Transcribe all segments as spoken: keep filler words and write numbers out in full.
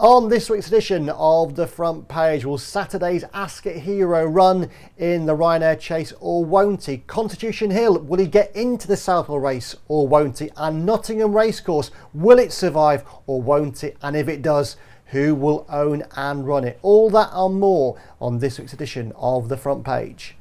On this week's edition of The Front Page, will Saturday's Ascot Hero run in the Ryanair Chase or won't he? Constitution Hill, will he get into the Southwell race or won't he? And Nottingham Racecourse, will it survive or won't it? And if it does, who will own and run it? All that and more on this week's edition of The Front Page.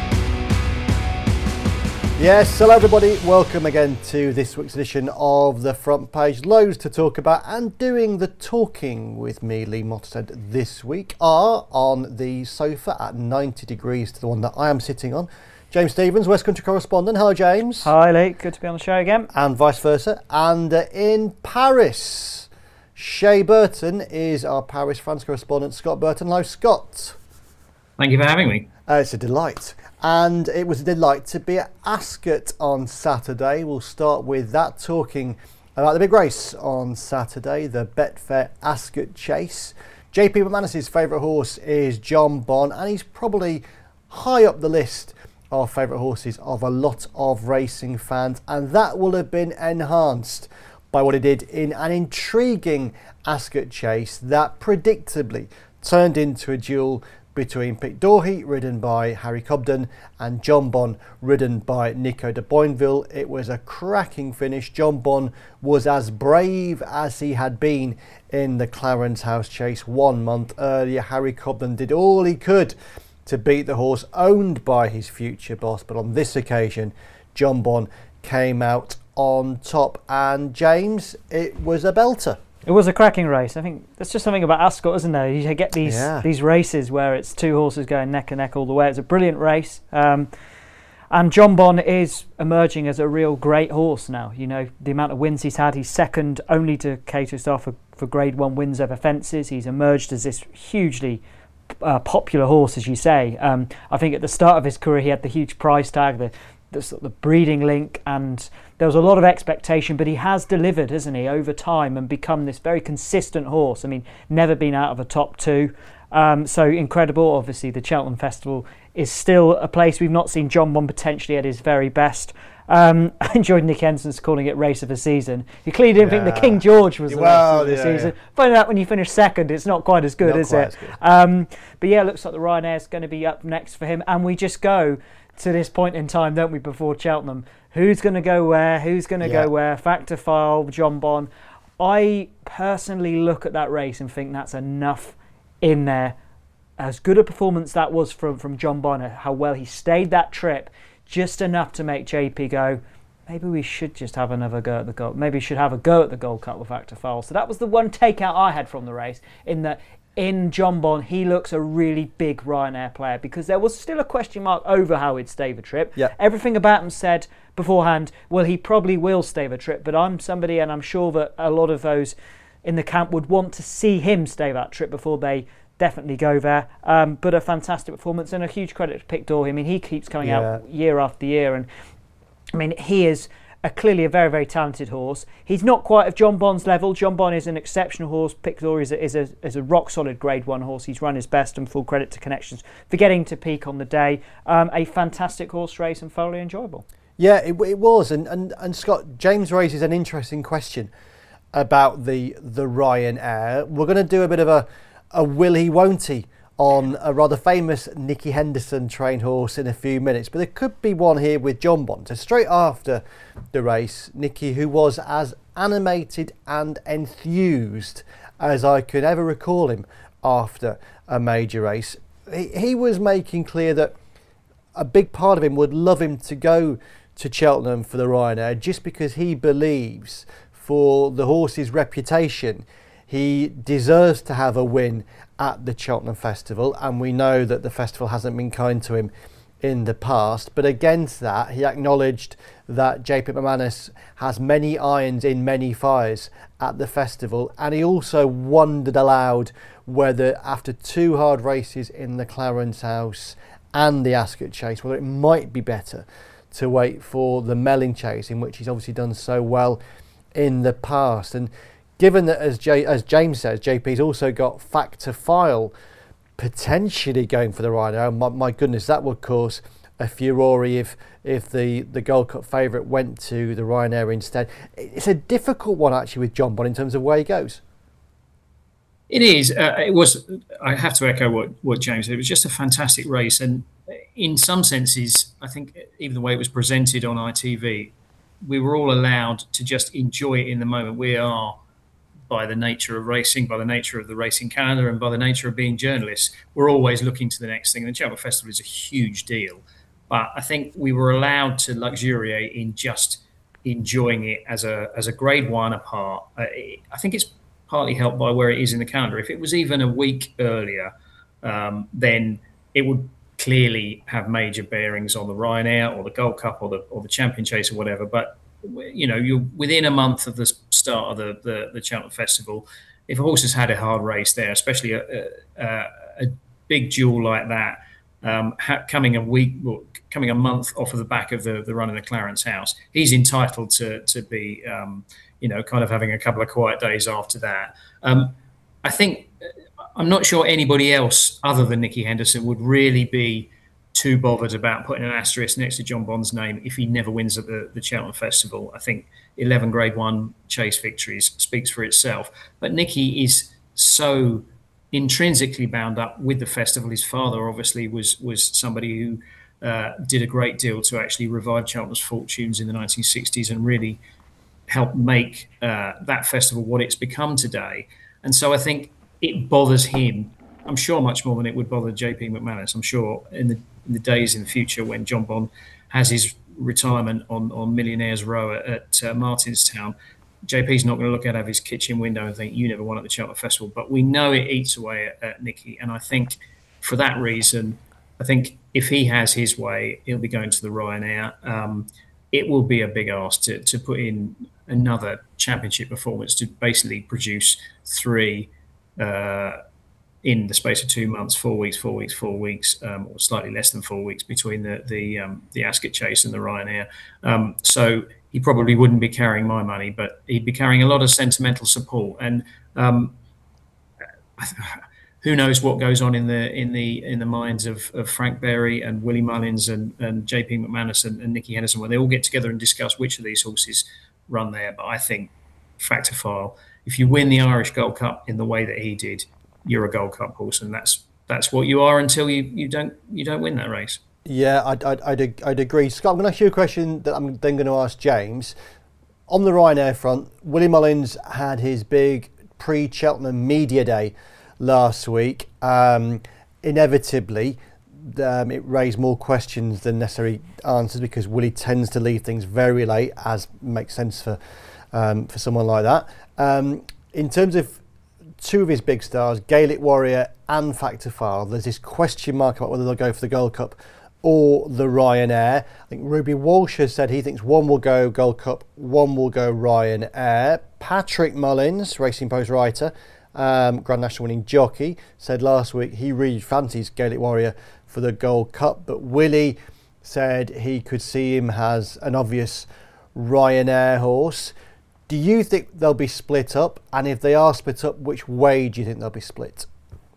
Yes, hello everybody, welcome again to this week's edition of The Front Page. Loads to talk about, and doing the talking with me, Lee Mottershead, this week are on the sofa at ninety degrees to the one that I am sitting on. James Stevens, West Country correspondent. Hello James. Hi Lee, good to be on the show again. And vice versa. And uh, in Paris, Shea Burton is our Paris France correspondent. Scott Burton. Hello Scott. Thank you for having me. Uh, it's a delight. And it was a delight to be at Ascot on Saturday. We'll start with that, talking about the big race on Saturday, the Betfair Ascot Chase. J P McManus's favourite horse is John Bon, and he's probably high up the list of favourite horses of a lot of racing fans, and that will have been enhanced by what he did in an intriguing Ascot Chase that predictably turned into a duel between Pic D'Orhy, ridden by Harry Cobden, and John Bon, ridden by Nico de Boinville. It was a cracking finish. John Bon was as brave as he had been in the Clarence House Chase one month earlier. Harry Cobden did all he could to beat the horse owned by his future boss, but on this occasion, John Bon came out on top. And James, it was a belter. It was a cracking race. I think there's just something about Ascot, isn't there? You get these yeah. these races where it's two horses going neck and neck all the way. It's a brilliant race. Um, and John Bon is emerging as a real great horse now. You know, the amount of wins he's had, he's second only to Cato Star for, for grade one wins over fences. He's emerged as this hugely uh, popular horse, as you say. Um, I think at the start of his career, he had the huge price tag, the the sort of the breeding link, and there was a lot of expectation, but he has delivered, hasn't he, over time, and become this very consistent horse. I mean, never been out of a top two. Um, so incredible. Obviously, the Cheltenham Festival is still a place we've not seen John Bon potentially at his very best. Um, I enjoyed Nick Henson's calling it race of the season. He clearly didn't yeah. think the King George was the well, race of the yeah, season. Yeah. Find out when you finish second, it's not quite as good, not is quite it? As good. Um, but yeah, it looks like the Ryanair's going to be up next for him, and we just go to this point in time, don't we, before Cheltenham? Who's going to go where? Who's going to yeah. go where? Factor File, John Bon. I personally look at that race and think that's enough in there. As good a performance that was from, from John Bon, how well he stayed that trip, just enough to make J P go, maybe we should just have another go at the Gold. Maybe we should have a go at the Gold Cup with Factor File. So that was the one takeout I had from the race, in that in John Bon, he looks a really big Ryanair player, because there was still a question mark over how he'd stay the trip. Yep. Everything about him said beforehand, well, he probably will stay the trip, but I'm somebody, and I'm sure that a lot of those in the camp would want to see him stay that trip before they definitely go there. Um, but a fantastic performance, and a huge credit to Pic D'Orhy. I mean, he keeps coming yeah. out year after year, and I mean, he is a clearly a very, very talented horse. He's not quite of John Bon's level. John Bon is an exceptional horse. Pic D'Orhy is a, is, a, is a rock-solid grade one horse. He's run his best, and full credit to Connections for getting to peak on the day. Um, a fantastic horse race, and thoroughly enjoyable. Yeah, it, it was. And, and, and Scott, James raises an interesting question about the the Ryanair. We're going to do a bit of a, a will he, won't he on a rather famous Nicky Henderson trained horse in a few minutes, but there could be one here with John Bon. So straight after the race, Nicky, who was as animated and enthused as I could ever recall him after a major race, he, he was making clear that a big part of him would love him to go to Cheltenham for the Ryanair, just because he believes, for the horse's reputation, he deserves to have a win at the Cheltenham Festival, and we know that the festival hasn't been kind to him in the past. But against that, he acknowledged that J P McManus has many irons in many fires at the festival, and he also wondered aloud whether, after two hard races in the Clarence House and the Ascot Chase, whether it might be better to wait for the Melling Chase, in which he's obviously done so well in the past. And given that, as, J, as James says, J P's also got Factor File potentially going for the Ryanair. My, my goodness, that would cause a furore if if the, the Gold Cup favourite went to the Ryanair instead. It's a difficult one, actually, with John Bon in terms of where he goes. It is. Uh, it was. I have to echo what, what James said. It was just a fantastic race, and in some senses, I think even the way it was presented on I T V, we were all allowed to just enjoy it in the moment. We are, by the nature of racing, by the nature of the racing calendar, and by the nature of being journalists, we're always looking to the next thing. And the Cheltenham Festival is a huge deal, but I think we were allowed to luxuriate in just enjoying it as a as a Grade One apart. Uh, I think it's partly helped by where it is in the calendar. If it was even a week earlier, um, then it would clearly have major bearings on the Ryanair or the Gold Cup or the or the Champion Chase or whatever. But you know, you're within a month of the start of the the, the Cheltenham Festival. If a horse has had a hard race there, especially a, a, a big jewel like that, um, ha- coming a week, well, coming a month off of the back of the, the run in the Clarence House, he's entitled to to be, um, you know, kind of having a couple of quiet days after that. Um, I think I'm not sure anybody else other than Nicky Henderson would really be too bothered about putting an asterisk next to John Bond's name if he never wins at the, the Cheltenham Festival. I think eleven Grade One chase victories speaks for itself. But Nicky is so intrinsically bound up with the festival. His father obviously was was somebody who uh, did a great deal to actually revive Cheltenham's fortunes in the nineteen sixties and really help make uh, that festival what it's become today. And so I think it bothers him, I'm sure, much more than it would bother J P McManus. I'm sure in the, in the days in the future when John Bond has his retirement on, on Millionaires Row at, at uh, Martinstown, J P's not going to look out of his kitchen window and think, you never won at the Cheltenham Festival. But we know it eats away at, at Nicky. And I think for that reason, I think if he has his way, he'll be going to the Ryanair. Um, it will be a big ask to, to put in another championship performance to basically produce three uh, in the space of two months, four weeks, four weeks, four weeks, um, or slightly less than four weeks between the the, um, the Ascot Chase and the Ryanair. Um, so he probably wouldn't be carrying my money, but he'd be carrying a lot of sentimental support. And um, who knows what goes on in the in the in the minds of, of Frank Berry and Willie Mullins and, and J P McManus and, and Nicky Henderson when they all get together and discuss which of these horses run there. But I think, fact of file, if you win the Irish Gold Cup in the way that he did, you're a Gold Cup horse, and that's that's what you are until you, you don't you don't win that race. Yeah, I'd, I'd, I'd, I'd agree. Scott, I'm going to ask you a question that I'm then going to ask James. On the Ryanair front, Willie Mullins had his big pre-Cheltenham media day last week. Um, inevitably, um, it raised more questions than necessary answers because Willie tends to leave things very late, as makes sense for um, for someone like that. Um, in terms of two of his big stars, Gaelic Warrior and Factor File, there's this question mark about whether they'll go for the Gold Cup or the Ryanair. I think Ruby Walsh has said he thinks one will go Gold Cup, one will go Ryanair. Patrick Mullins, Racing Post writer, um, Grand National winning jockey, said last week he really fancies Gaelic Warrior for the Gold Cup, but Willie said he could see him as an obvious Ryanair horse. Do you think they'll be split up? And if they are split up, which way do you think they'll be split?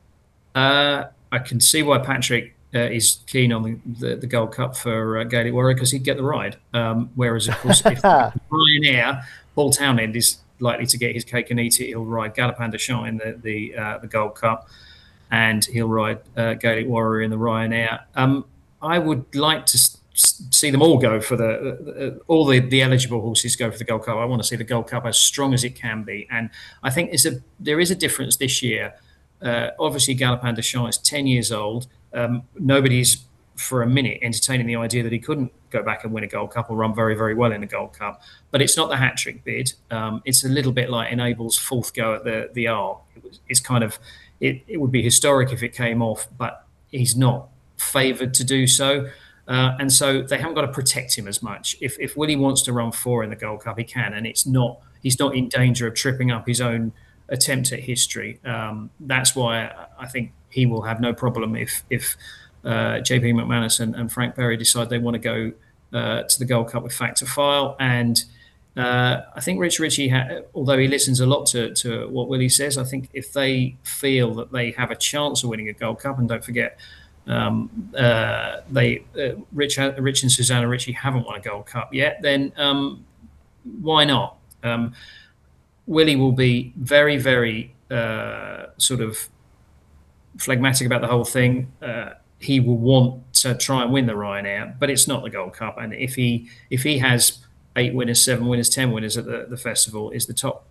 Uh, I can see why Patrick uh, is keen on the, the, the Gold Cup for uh, Gaelic Warrior because he'd get the ride. Um, whereas, of course, if Ryanair, Paul Townend is likely to get his cake and eat it. He'll ride Galopin de Shine, the the, uh, the Gold Cup, and he'll ride uh, Gaelic Warrior in the Ryanair. Um, I would like to see them all go for the uh, all the, the eligible horses go for the Gold Cup. I want to see the Gold Cup as strong as it can be, and I think it's a there is a difference this year. Uh, obviously, Galopin de Shine is ten years old. Um, nobody's for a minute entertaining the idea that he couldn't go back and win a Gold Cup or run very, very well in a Gold Cup. But it's not the hat trick bid. Um, it's a little bit like Enable's fourth go at the the Arc. It was, it's kind of it, it would be historic if it came off, but he's not favoured to do so. Uh, and so they haven't got to protect him as much. If if Willie wants to run four in the Gold Cup, he can, and it's not he's not in danger of tripping up his own attempt at history. Um, that's why I think he will have no problem if if uh, J P McManus and, and Frank Berry decide they want to go uh, to the Gold Cup with Factor File. And uh, I think Rich Ritchie, ha- although he listens a lot to, to what Willie says, I think if they feel that they have a chance of winning a Gold Cup, and don't forget, Um, uh, they uh, Rich, Rich and Susanna Ritchie haven't won a Gold Cup yet, then um, why not? Um, Willie will be very, very uh, sort of phlegmatic about the whole thing. Uh, he will want to try and win the Ryanair, but it's not the Gold Cup. And if he if he has eight winners, seven winners, ten winners at the, the festival, is the top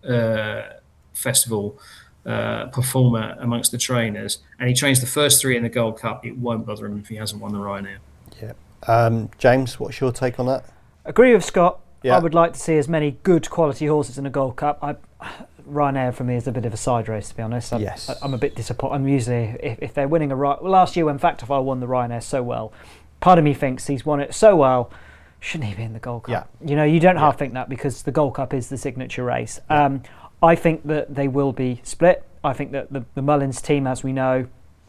uh, festival uh, performer amongst the trainers, and he trains the first three in the Gold Cup, it won't bother him if he hasn't won the Ryanair. Yeah. Um, James, what's your take on that? Agree with Scott. Yeah. I would like to see as many good quality horses in a Gold Cup. I, Ryanair for me is a bit of a side race, to be honest. I'm, yes. I'm a bit disappointed. I'm usually, if, if they're winning a Ryanair, well, last year when Factify won the Ryanair so well, part of me thinks he's won it so well, shouldn't he be in the Gold Cup? Yeah. You know, you don't yeah. half think that, because the Gold Cup is the signature race. Yeah. Um, I think that they will be split. I think that the, the Mullins team, as we know,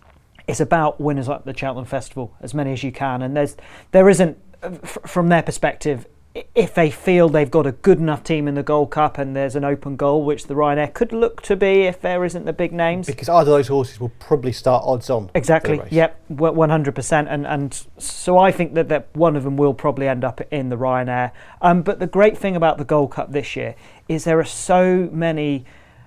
is about winners like the Cheltenham Festival, as many as you can. And there's there isn't, f- from their perspective, if they feel they've got a good enough team in the Gold Cup and there's an open goal, which the Ryanair could look to be if there isn't the big names. Because either of those horses will probably start odds on. Exactly, yep, one hundred percent. And and so I think that, that one of them will probably end up in the Ryanair. Um, but the great thing about the Gold Cup this year is there are so many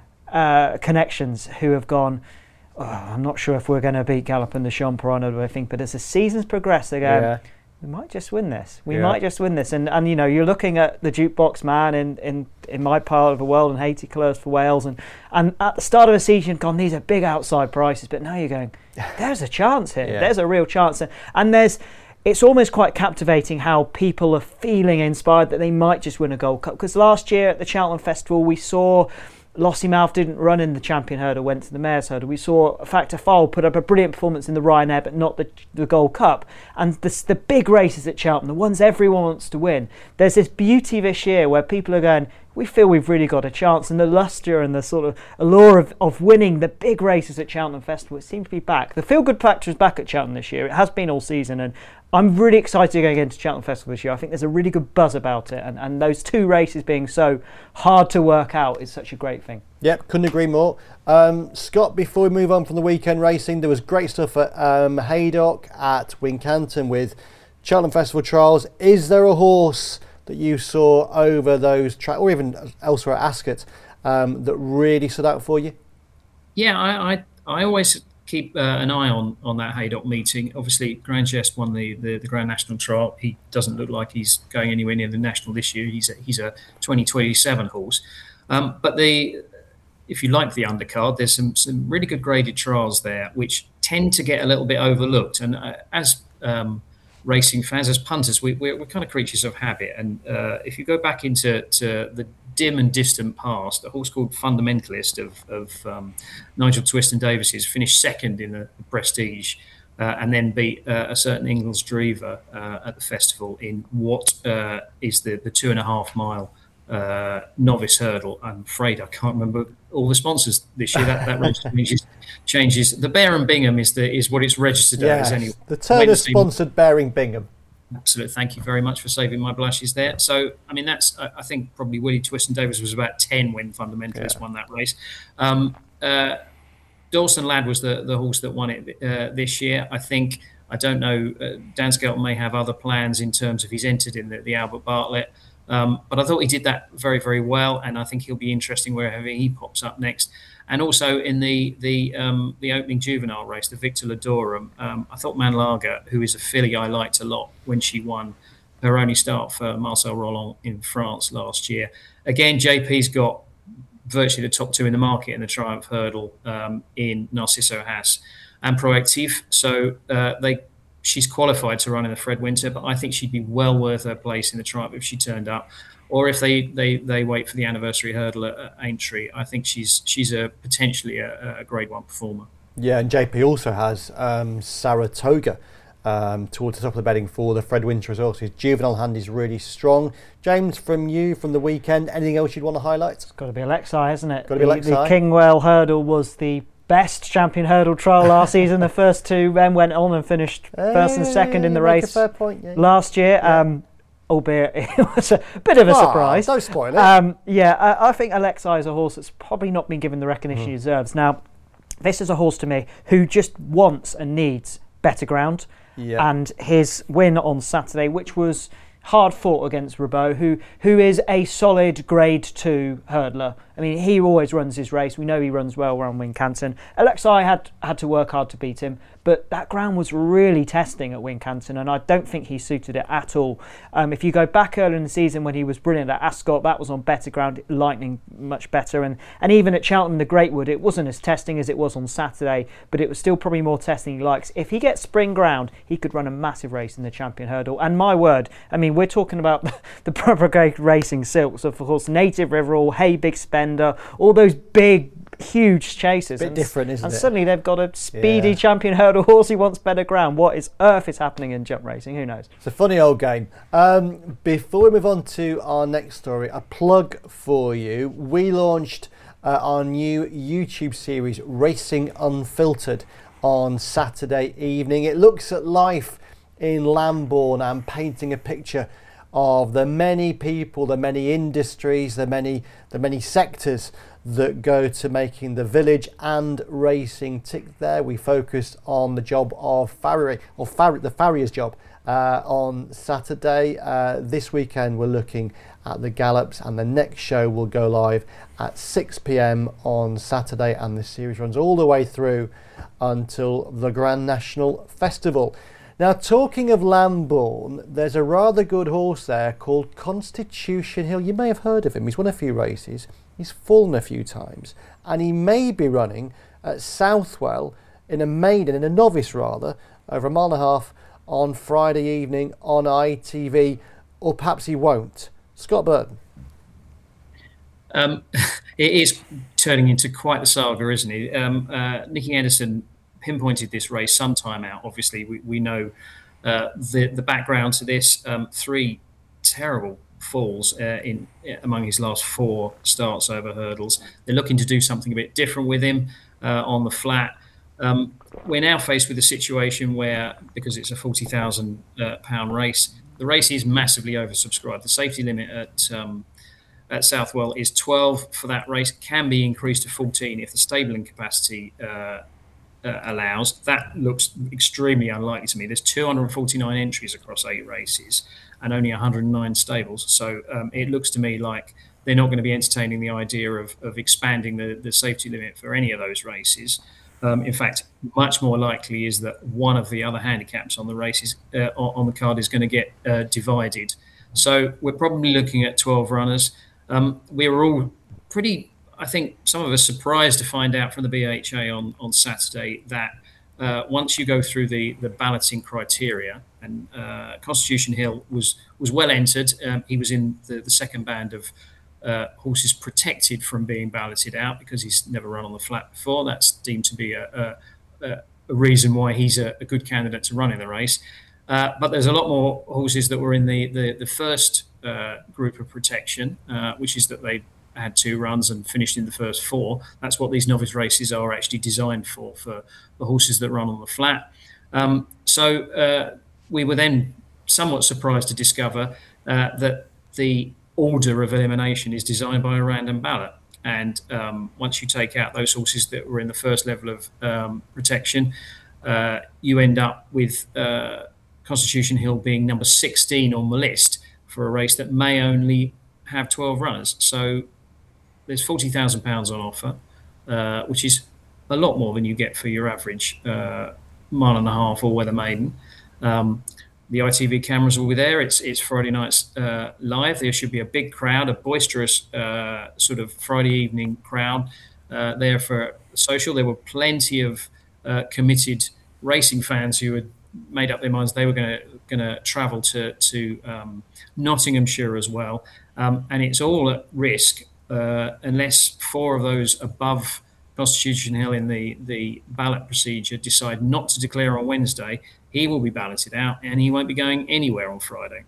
uh, connections who have gone, oh, I'm not sure if we're going to beat Galopin Des Champs, do I think, but as the seasons progress, they go, yeah. we might just win this. We yeah. might just win this. And, and you know, you're looking at the jukebox man in, in, in my part of the world and Haiti Clers for Wales. And, and at the start of the season, you've gone, these are big outside prices. But now you're going, there's a chance here. Yeah. There's a real chance. And there's, it's almost quite captivating how people are feeling inspired that they might just win a Gold Cup. Because last year at the Cheltenham Festival, we saw Lossiemouth didn't run in the champion hurdle, went to the mare's hurdle. We saw Factor Fowl put up a brilliant performance in the Ryanair, but not the, the Gold Cup. And the, the big races at Cheltenham, the ones everyone wants to win, there's this beauty this year where people are going, we feel we've really got a chance. And the lustre and the sort of allure of, of winning the big races at Cheltenham Festival, it seems to be back. The feel-good factor is back at Cheltenham this year. It has been all season. And I'm really excited going into Cheltenham Festival this year. I think there's a really good buzz about it. And, and those two races being so hard to work out is such a great thing. Yep, couldn't agree more. Um, Scott, before we move on from the weekend racing, there was great stuff at um, Haydock, at Wincanton with Cheltenham Festival trials. Is there a horse that you saw over those tracks, or even elsewhere at Ascot, um, that really stood out for you? Yeah, I I, I always keep uh, an eye on, on that Haydock meeting. Obviously, Grand Geste won the, the, the Grand National trial. He doesn't look like he's going anywhere near the National this year. He's a, he's a twenty twenty-seven horse. Um, but the if you like the undercard, there's some, some really good graded trials there, which tend to get a little bit overlooked. And uh, as um, racing fans, as punters, we, we're, we're kind of creatures of habit. And uh, if you go back into to the dim and distant past, a horse called Fundamentalist of, of um, Nigel Twiston Davis's finished second in the Prestige, uh, and then beat uh, a certain Ingles Drever uh, at the festival in what uh, is the, the two and a half mile uh, novice hurdle. I'm afraid I can't remember all the sponsors this year. That that register changes, changes. The Bear and Bingham is the is what it's registered yes, as anyway. The Turner sponsored Bear and Bingham. Absolutely. Thank you very much for saving my blushes there. So, I mean, that's, I think probably Willie Twiston Davis was about ten when Fundamentalist yeah. won that race. Um, uh, Dawson Ladd was the, the horse that won it uh, this year. I think, I don't know, uh, Dan Skelton may have other plans in terms of he's entered in the, the Albert Bartlett. Um, but I thought he did that very, very well. And I think he'll be interesting wherever he pops up next. And also in the the um, the opening juvenile race, the Victor Ladorum, um, I thought Manlaga, who is a filly I liked a lot when she won her only start for Marcel Roland in France last year. Again, J P's got virtually the top two in the market in the Triumph Hurdle um, in Narciso Haas and Proactif. So uh, they she's qualified to run in the Fred Winter, but I think she'd be well worth her place in the Triumph if she turned up. Or if they, they, they wait for the anniversary hurdle at, at Aintree, I think she's she's a potentially a, a grade one performer. Yeah, and J P also has um, Saratoga um, towards the top of the betting for the Fred Winter as well. So his juvenile hand is really strong. James, from you, from the weekend, anything else you'd want to highlight? It's got to be Alexei, isn't it? Got to be Alexei. The, the Kingwell hurdle was the best champion hurdle trial last season. The first two men went on and finished first and second in the race a fair point, yeah. last year. Yeah. Um, albeit it was a bit of a oh, surprise. Don't spoil it. Um, yeah, I, I think Alexei is a horse that's probably not been given the recognition mm. he deserves. Now, this is a horse to me who just wants and needs better ground. Yeah. And his win on Saturday, which was hard fought against Rabot, who who is a solid grade two hurdler. I mean, he always runs his race. We know he runs well around Wincanton. Alexei had had to work hard to beat him, but that ground was really testing at Wincanton, and I don't think he suited it at all. Um, if you go back earlier in the season when he was brilliant at Ascot, that was on better ground, Lightning much better, and, and even at Cheltenham, the Greatwood, it wasn't as testing as it was on Saturday, but it was still probably more testing he likes. If he gets spring ground, he could run a massive race in the Champion Hurdle, and my word, I mean, we're talking about the proper Racing Silks, of course, Native Riverall, Hey Big Spender, all those big, huge chasers. A bit and, different, isn't and it? And suddenly they've got a speedy yeah. Champion Hurdle horse who wants better ground. What is earth is happening in jump racing? Who knows? It's a funny old game. Um, before we move on to our next story, a plug for you. We launched uh, our new YouTube series, Racing Unfiltered, on Saturday evening. It looks at life in Lambourn and painting a picture of the many people, the many industries, the many the many sectors that go to making the village and racing tick there. We focused on the job of farrier, or farrier, the farrier's job uh, on Saturday. Uh, this weekend we're looking at the gallops, and the next show will go live at six p.m. on Saturday, and the series runs all the way through until the Grand National Festival. Now, talking of Lambourn, there's a rather good horse there called Constitution Hill. You may have heard of him. He's won a few races. He's fallen a few times. And he may be running at Southwell in a maiden, in a novice rather, over a mile and a half on Friday evening on I T V. Or perhaps he won't. Scott Burton. Um, it is turning into quite the saga, isn't it? Um, uh, Nicky Anderson pinpointed this race some time out. Obviously, we, we know uh, the the background to this. Um, three terrible falls uh, in among his last four starts over hurdles. They're looking to do something a bit different with him uh, on the flat. Um, we're now faced with a situation where, because it's a forty thousand uh, pound race, the race is massively oversubscribed. The safety limit at um, at Southwell is twelve for that race, can be increased to fourteen if the stabling capacity uh, Uh, allows. That looks extremely unlikely to me. There's two hundred forty-nine entries across eight races and only one hundred nine stables. So um, it looks to me like they're not going to be entertaining the idea of, of expanding the, the safety limit for any of those races. Um, in fact, much more likely is that one of the other handicaps on the races uh, on the card is going to get uh, divided. So we're probably looking at twelve runners. Um, we were all pretty I think some of us surprised to find out from the B H A on, on Saturday that uh, once you go through the, the balloting criteria, and uh, Constitution Hill was was well entered. Um, he was in the, the second band of uh, horses protected from being balloted out because he's never run on the flat before. That's deemed to be a, a, a reason why he's a, a good candidate to run in the race. Uh, but there's a lot more horses that were in the, the, the first uh, group of protection, uh, which is that they had two runs and finished in the first four. That's what these novice races are actually designed for, for the horses that run on the flat. Um, so uh, we were then somewhat surprised to discover uh, that the order of elimination is designed by a random ballot. And um, once you take out those horses that were in the first level of um, protection, uh, you end up with uh, Constitution Hill being number sixteen on the list for a race that may only have twelve runners. So there's forty thousand pounds on offer, uh, which is a lot more than you get for your average uh, mile and a half all-weather maiden. Um, the I T V cameras will be there. It's it's Friday nights uh, live. There should be a big crowd, a boisterous uh, sort of Friday evening crowd uh, there for social. There were plenty of uh, committed racing fans who had made up their minds they were going to going to travel to to um, Nottinghamshire as well, um, and it's all at risk. Uh, unless four of those above Constitution Hill in the, the ballot procedure decide not to declare on Wednesday, he will be balloted out and he won't be going anywhere on Friday.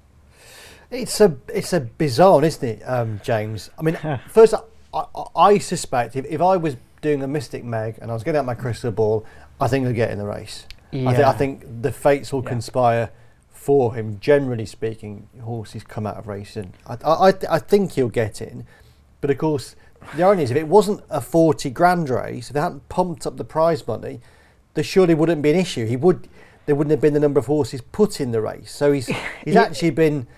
It's a it's a bizarre one, isn't it, um, James? I mean, first, I, I, I suspect if, if I was doing a Mystic Meg and I was getting out my crystal ball, I think he'll get in the race. Yeah. I, th- I think the fates will yeah. conspire for him. Generally speaking, horses come out of racing. I, I, I think he'll get in. But of course, the irony is, if it wasn't a forty grand race, if they hadn't pumped up the prize money, there surely wouldn't be an issue. He would, there wouldn't have been the number of horses put in the race. So he's he's yeah. actually been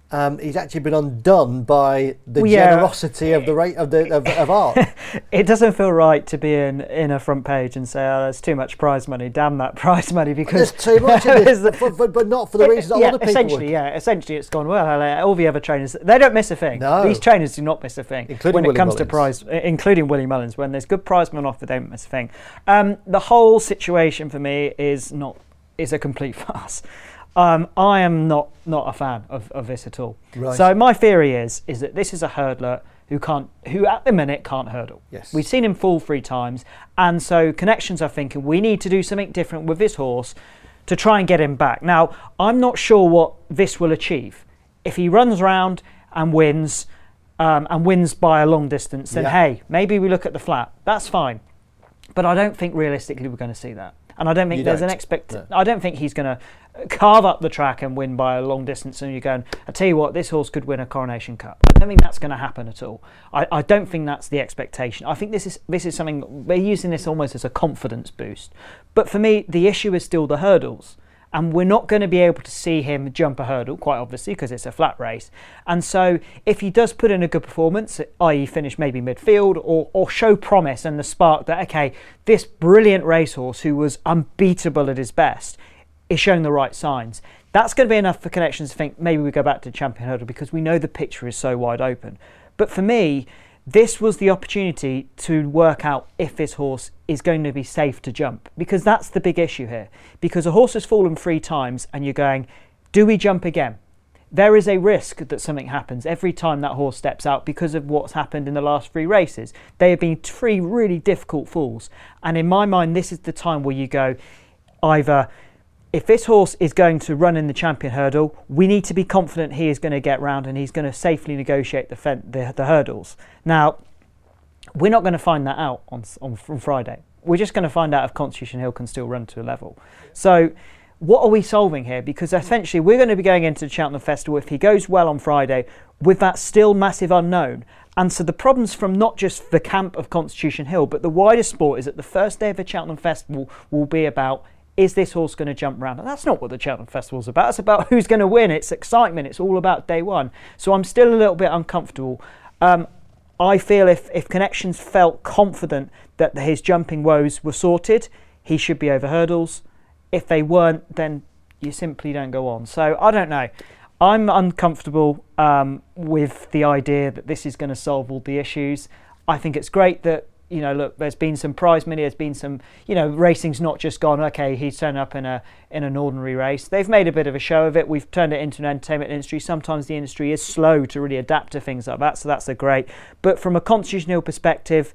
Um, he's actually been undone by the Well, yeah. generosity of the rate of the of, of art. It doesn't feel right to be in, in a front page and say, "Oh, there's too much prize money. Damn that prize money!" Because there's too much in this, but, but, but not for the reasons that yeah, other people essentially, would. yeah, essentially, it's gone well. All the other trainers, they don't miss a thing. No. These trainers do not miss a thing Including when it Willie comes Mullins. to prize, including Willie Mullins. When there's good prize money off, they don't miss a thing. Um, the whole situation for me is not is a complete farce. Um, I am not, not a fan of, of this at all. Right. So my theory is is that this is a hurdler who can't, who at the minute can't hurdle. Yes. We've seen him fall three times, and so Connections are thinking we need to do something different with this horse to try and get him back. Now, I'm not sure what this will achieve. If he runs round and wins, um, and wins by a long distance, then Yeah. hey, maybe we look at the flat. That's fine. But I don't think realistically we're going to see that. And I don't think You there's don't? an expect. No. I don't think he's going to carve up the track and win by a long distance. And you're going, I tell you what, this horse could win a Coronation Cup. I don't think that's going to happen at all. I, I don't think that's the expectation. I think this is this is something we're using this almost as a confidence boost. But for me, the issue is still the hurdles. And we're not going to be able to see him jump a hurdle, quite obviously, because it's a flat race. And so if he does put in a good performance, that is finish maybe midfield, or, or show promise and the spark that, okay, this brilliant racehorse who was unbeatable at his best is showing the right signs, that's going to be enough for Connections to think maybe we go back to champion hurdle, because we know the picture is so wide open. But for me, this was the opportunity to work out if this horse is going to be safe to jump, because that's the big issue here. Because a horse has fallen three times and you're going, do we jump again? There is a risk that something happens every time that horse steps out because of what's happened in the last three races. They have been three really difficult falls. And in my mind, this is the time where you go, either if this horse is going to run in the champion hurdle, we need to be confident he is going to get round and he's going to safely negotiate the, fen- the, the hurdles. Now, we're not going to find that out on, on, on Friday. We're just going to find out if Constitution Hill can still run to a level. So what are we solving here? Because essentially we're going to be going into the Cheltenham Festival, if he goes well on Friday, with that still massive unknown. And so the problems from not just the camp of Constitution Hill, but the wider sport, is that the first day of the Cheltenham Festival will be about, is this horse going to jump round? And that's not what the Cheltenham Festival is about. It's about who's going to win. It's excitement. It's all about day one. So I'm still a little bit uncomfortable. Um, I feel if, if Connections felt confident that his jumping woes were sorted, he should be over hurdles. If they weren't, then you simply don't go on. So I don't know. I'm uncomfortable um, with the idea that this is going to solve all the issues. I think it's great that, you know, look, there's been some prize money, there's been some, you know, racing's not just gone, okay, he's turned up in a in an ordinary race. They've made a bit of a show of it. We've turned it into an entertainment industry. Sometimes the industry is slow to really adapt to things like that, so that's a great. But from a Constitution Hill perspective,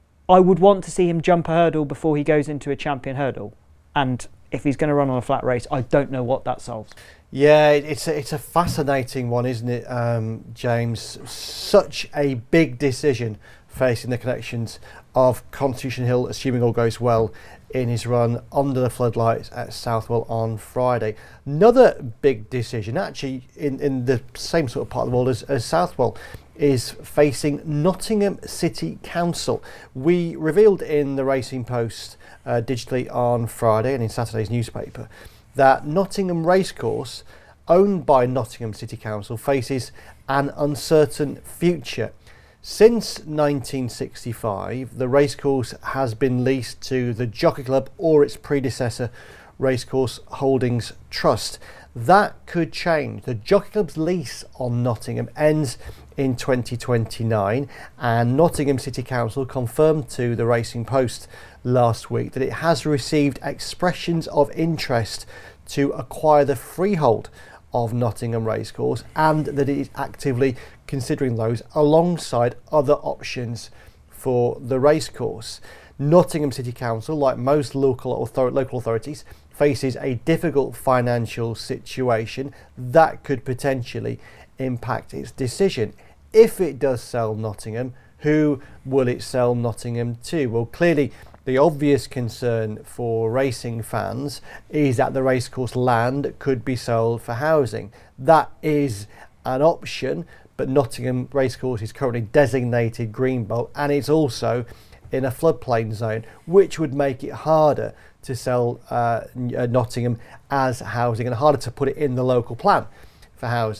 I would want to see him jump a hurdle before he goes into a champion hurdle. And if he's going to run on a flat race, I don't know what that solves. Yeah, it's a, it's a fascinating one, isn't it, um, James? Such a big decision facing the Connections of Constitution Hill, assuming all goes well in his run under the floodlights at Southwell on Friday. Another big decision, actually in, in the same sort of part of the world as, as Southwell, is facing Nottingham City Council. We revealed in the Racing Post uh, digitally on Friday and in Saturday's newspaper that Nottingham Racecourse, owned by Nottingham City Council, faces an uncertain future. Since nineteen sixty-five, the racecourse has been leased to the Jockey Club or its predecessor, Racecourse Holdings Trust. That could change. The Jockey Club's lease on Nottingham ends in twenty twenty-nine, and Nottingham City Council confirmed to the Racing Post last week that it has received expressions of interest to acquire the freehold of Nottingham Racecourse, and that it is actively considering those alongside other options for the racecourse. Nottingham City Council, like most local author- local authorities, faces a difficult financial situation that could potentially impact its decision. If it does sell Nottingham, who will it sell Nottingham to? Well, clearly the obvious concern for racing fans is that the racecourse land could be sold for housing. That is an option, but Nottingham Racecourse is currently designated Greenbelt, and it's also in a floodplain zone, which would make it harder to sell uh, Nottingham as housing and harder to put it in the local plan for housing.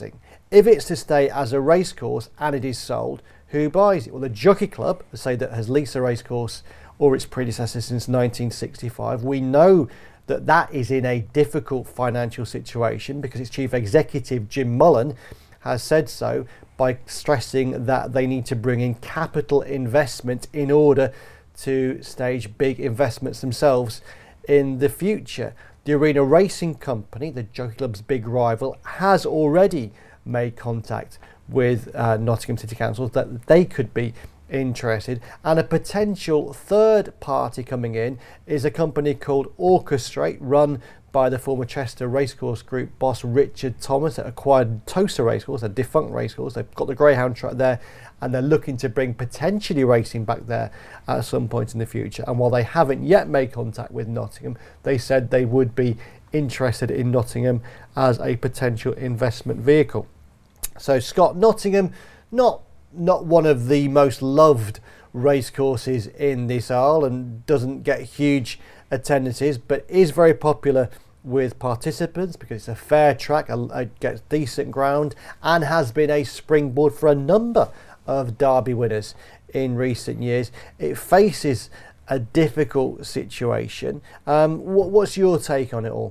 if it's to stay as a racecourse and it is sold, who buys it? Well, the Jockey Club, say that has leased a racecourse or its predecessor since nineteen sixty-five, we know that that is in a difficult financial situation because its chief executive, Jim Mullen, has said so by stressing that they need to bring in capital investment in order to stage big investments themselves in the future. The Arena Racing Company, the Jockey Club's big rival, has already made contact with uh, Nottingham City Council that they could be interested, and a potential third party coming in is a company called Orchestrate, run by the former Chester Racecourse Group boss Richard Thomas, that acquired Tosa Racecourse, a defunct racecourse. They've got the Greyhound track there and they're looking to bring potentially racing back there at some point in the future. And while they haven't yet made contact with Nottingham, they said they would be interested in Nottingham as a potential investment vehicle. So Scott, Nottingham, not not one of the most loved racecourses in this Isle and doesn't get huge attendances, but is very popular with participants because it's a fair track, it gets decent ground, and has been a springboard for a number of Derby winners in recent years. It faces a difficult situation. Um, what, what's your take on it all?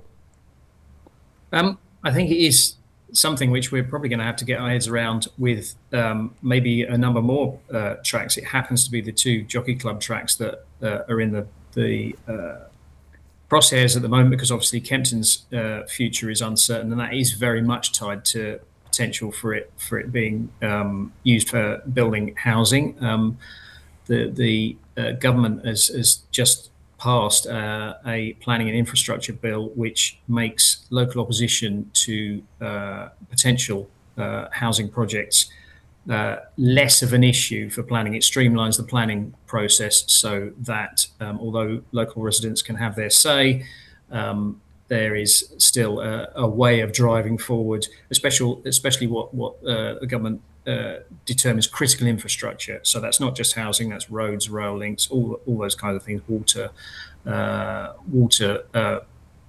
Um, I think it is something which we're probably going to have to get our heads around with um, maybe a number more uh, tracks. It happens to be the two Jockey Club tracks that uh, are in the, the uh, crosshairs at the moment, because obviously Kempton's uh, future is uncertain, and that is very much tied to potential for it for it being um, used for building housing. Um, the the uh, government has, has just passed uh, a planning and infrastructure bill which makes local opposition to uh, potential uh, housing projects uh, less of an issue for planning. It streamlines the planning process so that um, although local residents can have their say, um, there is still a, a way of driving forward, especially especially what what uh, the government uh, determines critical infrastructure. So that's not just housing; that's roads, rail links, all all those kinds of things, water, uh, water uh,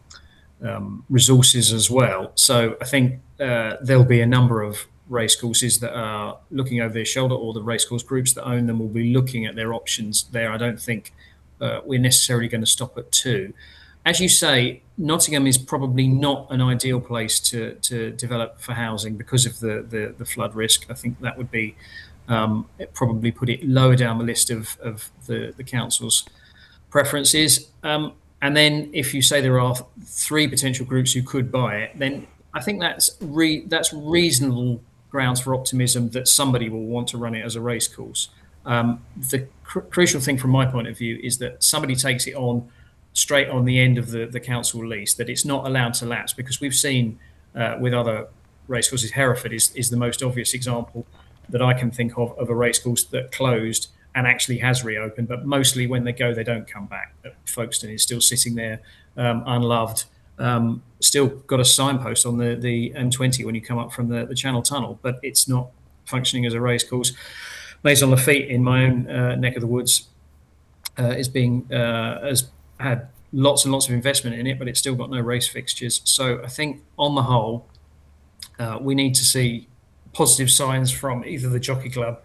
um, resources as well. So I think uh, there'll be a number of racecourses that are looking over their shoulder, or the racecourse groups that own them will be looking at their options there. I don't think uh, we're necessarily going to stop at two. As you say, Nottingham is probably not an ideal place to, to develop for housing because of the, the, the flood risk. I think that would be um, probably put it lower down the list of, of the, the council's preferences. Um, and then if you say there are three potential groups who could buy it, then I think that's re, that's reasonable grounds for optimism that somebody will want to run it as a racecourse. Um, the cr- crucial thing from my point of view is that somebody takes it on straight on the end of the, the council lease, that it's not allowed to lapse, because we've seen uh, with other racecourses, Hereford is, is the most obvious example that I can think of, of a racecourse that closed and actually has reopened, but mostly when they go, they don't come back. Folkestone is still sitting there um, unloved, um, still got a signpost on the, the M twenty when you come up from the, the Channel Tunnel, but it's not functioning as a racecourse. Maison Lafitte in my own uh, neck of the woods uh, is being uh, as had lots and lots of investment in it, but it's still got no race fixtures. So I think on the whole, uh, we need to see positive signs from either the Jockey Club,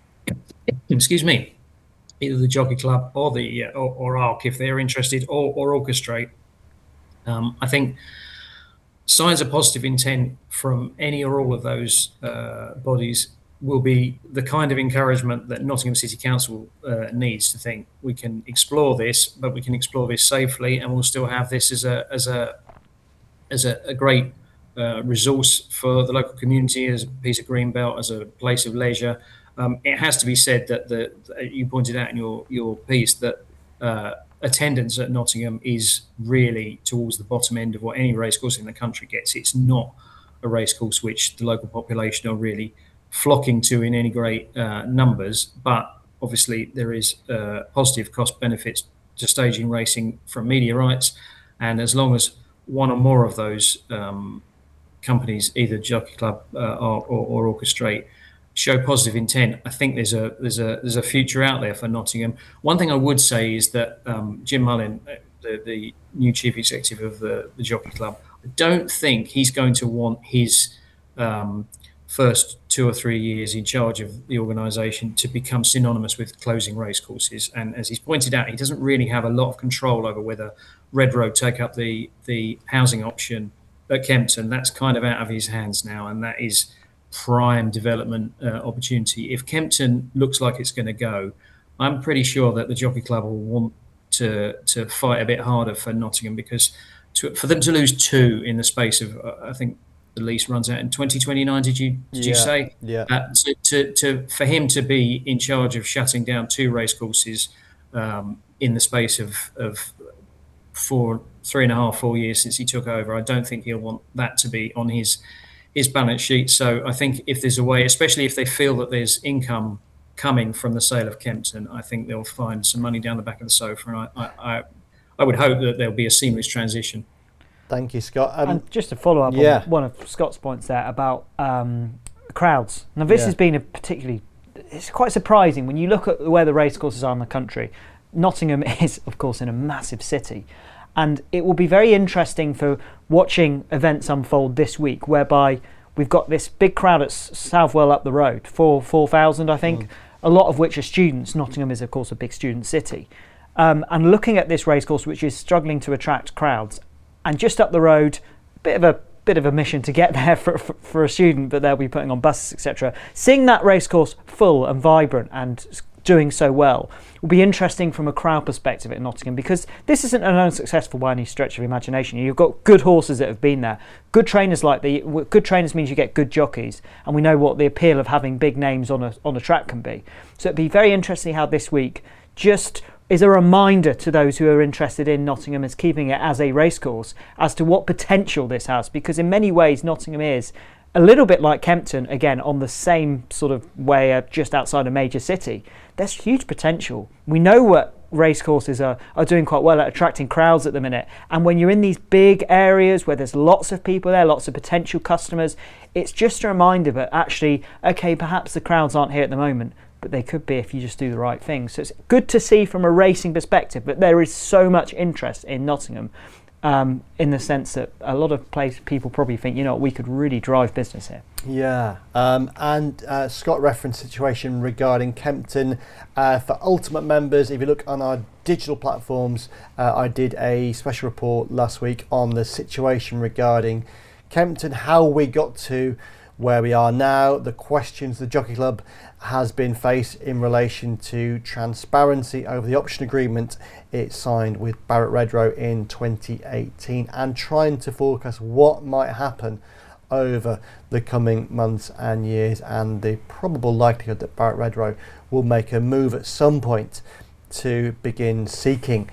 excuse me, either the Jockey Club or the uh, or, or ARC if they're interested, or, or Orchestrate. Um, I think signs of positive intent from any or all of those uh, bodies will be the kind of encouragement that Nottingham City Council uh, needs to think we can explore this, but we can explore this safely, and we'll still have this as a as a as a, a great uh, resource for the local community, as a piece of green belt, as a place of leisure. Um, it has to be said that the you pointed out in your your piece that uh, attendance at Nottingham is really towards the bottom end of what any racecourse in the country gets. It's not a racecourse which the local population are really flocking to in any great uh, numbers, but obviously there is uh, positive cost benefits to staging racing from media rights, and as long as one or more of those um, companies, either Jockey Club uh, or, or, or Orchestrate, show positive intent, I think there's a there's a there's a future out there for Nottingham. One thing I would say is that um, Jim Mullen, the, the new chief executive of the, the Jockey Club, I don't think he's going to want his um, first two or three years in charge of the organisation to become synonymous with closing racecourses. And as he's pointed out, he doesn't really have a lot of control over whether Red Road take up the, the housing option at Kempton. That's kind of out of his hands now, and that is prime development uh, opportunity. If Kempton looks like it's going to go, I'm pretty sure that the Jockey Club will want to to fight a bit harder for Nottingham, because to, for them to lose two in the space of, uh, I think, the lease runs out in twenty twenty-nine. Did you did yeah, you say? Yeah. Uh, to, to to for him to be in charge of shutting down two racecourses um, in the space of of four, three and a half, four years since he took over, I don't think he'll want that to be on his his balance sheet. So I think if there's a way, especially if they feel that there's income coming from the sale of Kempton, I think they'll find some money down the back of the sofa, and I I, I, I would hope that there'll be a seamless transition. Thank you, Scott. Um, and just to follow up yeah. on one of Scott's points there about um, crowds. Now, this yeah. has been a particularly, it's quite surprising when you look at where the racecourses are in the country. Nottingham is, of course, in a massive city. And it will be very interesting for watching events unfold this week, whereby we've got this big crowd at Southwell up the road, four four thousand, I think, mm. a lot of which are students. Nottingham is, of course, a big student city. Um, and looking at this racecourse, which is struggling to attract crowds, and just up the road, bit of a bit of a mission to get there for, for, for a student, but they'll be putting on buses, et cetera. Seeing that racecourse full and vibrant and doing so well will be interesting from a crowd perspective at Nottingham, because this isn't an unsuccessful by any stretch of imagination. You've got good horses that have been there, good trainers like the good trainers means you get good jockeys, and we know what the appeal of having big names on a on a track can be. So it'd be very interesting how this week just is a reminder to those who are interested in Nottingham as keeping it as a racecourse as to what potential this has, because in many ways Nottingham is a little bit like Kempton, again, on the same sort of way, uh, just outside a major city. There's huge potential. We know what racecourses are, are doing quite well at attracting crowds at the minute. And when you're in these big areas where there's lots of people there, lots of potential customers, it's just a reminder that actually, okay, perhaps the crowds aren't here at the moment, but they could be if you just do the right thing. So it's good to see from a racing perspective, but there is so much interest in Nottingham. Um, in the sense that a lot of place people probably think, you know, we could really drive business here. Yeah, um, and uh, Scott referenced situation regarding Kempton. Uh, for Ultimate members, if you look on our digital platforms, uh, I did a special report last week on the situation regarding Kempton, how we got to where we are now, the questions the Jockey Club has been faced in relation to transparency over the option agreement it signed with Barrett Redrow in twenty eighteen, and trying to forecast what might happen over the coming months and years, and the probable likelihood that Barrett Redrow will make a move at some point to begin seeking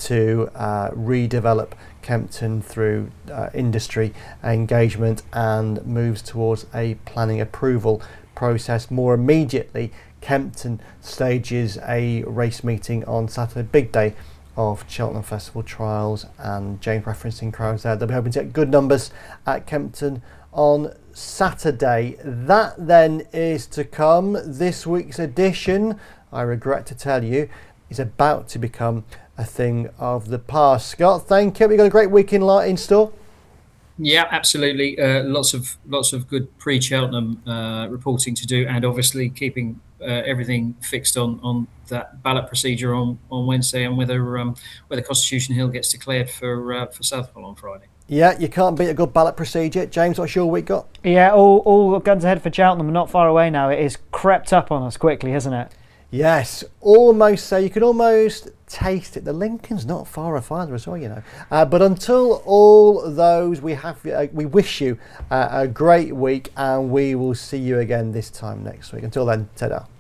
to uh, redevelop Kempton through uh, industry engagement and moves towards a planning approval process. More immediately, Kempton stages a race meeting on Saturday, big day of Cheltenham Festival trials, and James referencing crowds there. They'll be hoping to get good numbers at Kempton on Saturday. That then is to come. This week's edition, I regret to tell you, is about to become a thing of the past. Scott, thank you. We've got a great week in, in store. Yeah, absolutely. Uh, lots of lots of good pre-Cheltenham uh, reporting to do, and obviously keeping uh, everything fixed on, on that ballot procedure on, on Wednesday, and whether um, whether Constitution Hill gets declared for uh, for Southwell on Friday. Yeah, you can't beat a good ballot procedure. James, what's your week got? Yeah, all all guns ahead for Cheltenham. Not far away now. It is crept up on us quickly, hasn't it? Yes, almost so. You can almost taste it. The Lincoln's not far farther as well, you know. Uh, but until all those, we have uh, we wish you uh, a great week, and we will see you again this time next week. Until then, ta-da.